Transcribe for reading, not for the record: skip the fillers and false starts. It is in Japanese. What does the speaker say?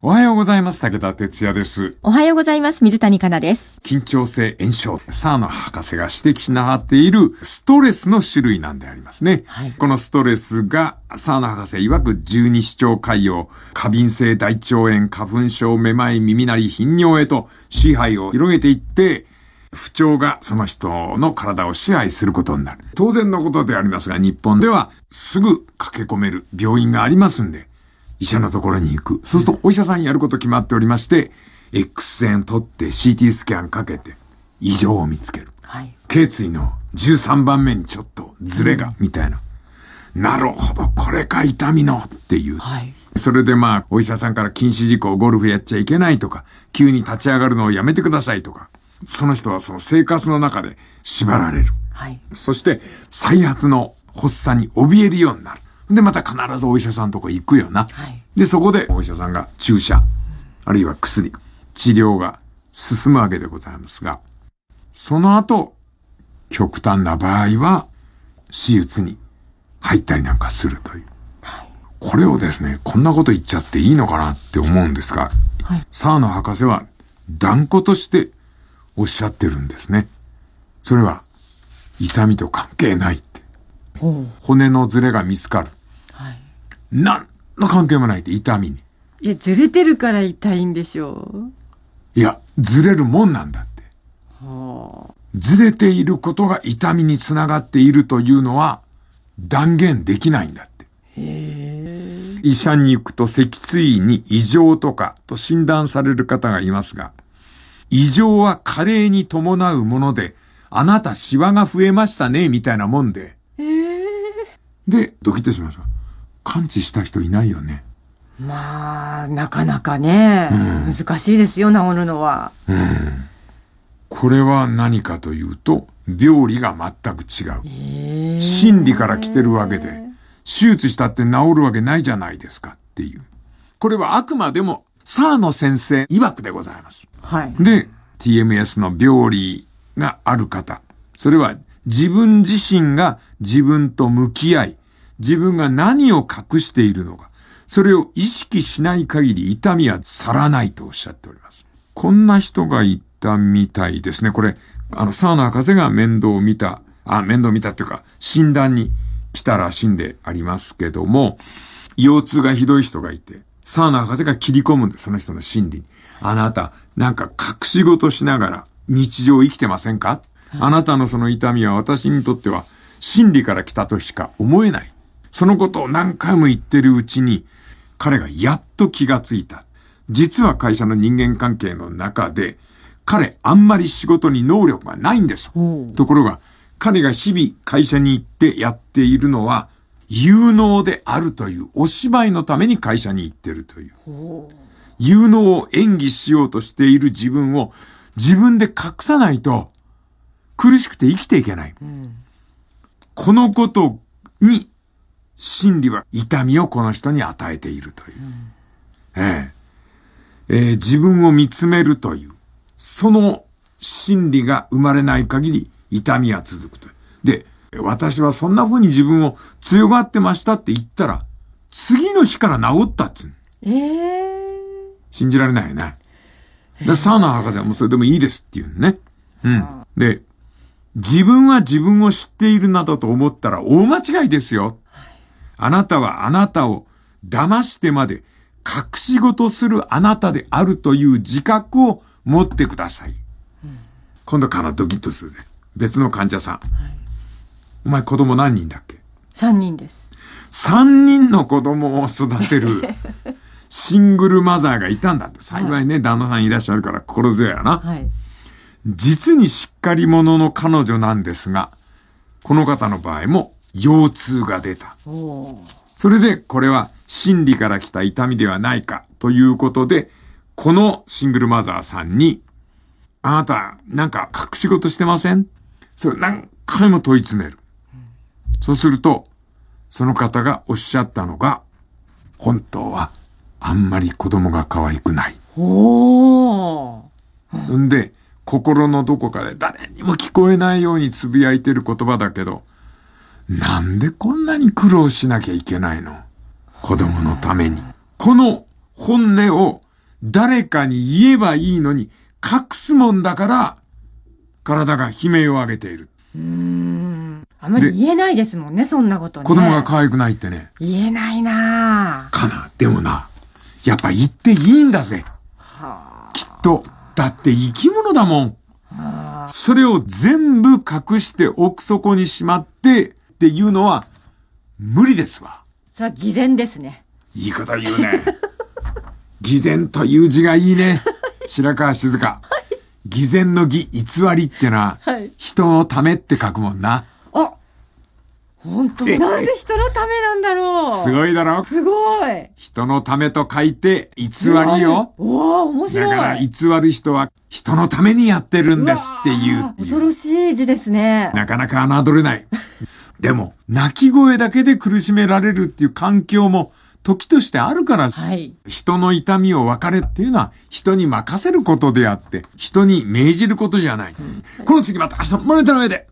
おはようございます。武田哲也です。 おはようございます。水谷香奈です。 緊張性炎症、澤野博士が指摘しながっているストレスの種類なんでありますね。はい、このストレスが澤野博士曰く十二指腸潰瘍、過敏性大腸炎、花粉症、めまい、耳鳴り、頻尿へと支配を広げていって、不調がその人の体を支配することになる。当然のことでありますが、日本ではすぐ駆け込める病院がありますんで、医者のところに行く。そうするとお医者さんやること決まっておりまして、X 線取って CT スキャンかけて異常を見つける。はい、頸椎の13番目にちょっとズレが、みたいな。なるほど、これか痛みのっていう。はい、それでお医者さんから禁止事項、ゴルフやっちゃいけないとか、急に立ち上がるのをやめてくださいとか、その人はその生活の中で縛られる。はい、そして再発の発作に怯えるようになる。で、また必ずお医者さんのとこ行くよな。はい、で、そこでお医者さんが注射、あるいは薬、治療が進むわけでございますが、その後、極端な場合は、手術に入ったりなんかするという。はい、これをですね、こんなこと言っちゃっていいのかなって思うんですが、はい、澤野博士は断固としておっしゃってるんですね。それは、痛みと関係ないって。骨のズレが見つかる。はい、何の関係もないって痛みに。 いや、ずれてるから痛いんでしょう。 いや、ずれるもんなんだって。ずれていることが痛みにつながっているというのは断言できないんだって。医者に行くと脊椎に異常とかと診断される方がいますが、異常は加齢に伴うもので、あなたシワが増えましたね、みたいなもんで。で、ドキッとしますが、完治した人いないよね。 まあ、なかなかね、難しいですよ、治るのは。 これは何かというと、病理が全く違う。心理から来てるわけで、手術したって治るわけないじゃないですかっていう。これはあくまでも、澤野先生曰くでございます。はい。で、TMS の病理がある方。それは自分自身が自分と向き合い、自分が何を隠しているのか、それを意識しない限り痛みは去らないとおっしゃっております。こんな人がいたみたいですね。これ、澤野博士が面倒見たっていうか、診断に来たらしいんでありますけども、腰痛がひどい人がいて、澤野博士が切り込むんです、その人の心理に。あなた、なんか隠し事しながら日常を生きてませんか？あなたのその痛みは私にとっては心理から来たとしか思えない。そのことを何回も言ってるうちに、彼がやっと気がついた。実は会社の人間関係の中で、彼あんまり仕事に能力がないんです。ところが、彼が日々会社に行ってやっているのは、有能であるというお芝居のために会社に行ってるという。有能を演技しようとしている自分を自分で隠さないと苦しくて生きていけない。このことに心理は痛みをこの人に与えているという。自分を見つめるという、その心理が生まれない限り痛みは続くという。で、私はそんな風に自分を強がってましたって言ったら、次の日から治ったっつう。信じられないよね。で、澤野博士はもうそれでもいいですっていうね。で、自分は自分を知っているなどと思ったら大間違いですよ。あなたはあなたを騙してまで隠し事するあなたであるという自覚を持ってください。今度からドキッとするぜ。別の患者さん。お前子供何人だっけ ？3人です。 3人の子供を育てるシングルマザーがいたんだって。幸いね、旦那さんいらっしゃるから心強いやな。実にしっかり者の彼女なんですが、この方の場合も腰痛が出た。それでこれは心理から来た痛みではないかということで、このシングルマザーさんに、あなたなんか隠し事してません？それ何回も問い詰める。そうすると、その方がおっしゃったのが、本当はあんまり子供が可愛くない。んで、心のどこかで誰にも聞こえないようにつぶやいてる言葉だけど、なんでこんなに苦労しなきゃいけないの？子供のために。この本音を誰かに言えばいいのに隠すもんだから体が悲鳴を上げている。 あんまり言えないですもんね、そんなことね。 子供が可愛くないってね。 言えないなかな。でもな、やっぱ言っていいんだぜ。きっと。だって生き物だもん。それを全部隠して奥底にしまってっていうのは無理ですわ。 それは偽善ですね。 いいこと言うね。偽善という字がいいね。白川静香。偽善の偽、偽りってのは、人のためって書くもんな。 あ、本当なんで人のためなんだろう。 すごいだろ。 すごい。 人のためと書いて偽りよ。 おー、面白い。 だから偽る人は人のためにやってるんですっていう。 恐ろしい字ですね。 なかなか侮れない。でも、泣き声だけで苦しめられるっていう環境も時としてあるから、人の痛みを分かれっていうのは人に任せることであって、人に命じることじゃない。この次また明日モニターの上で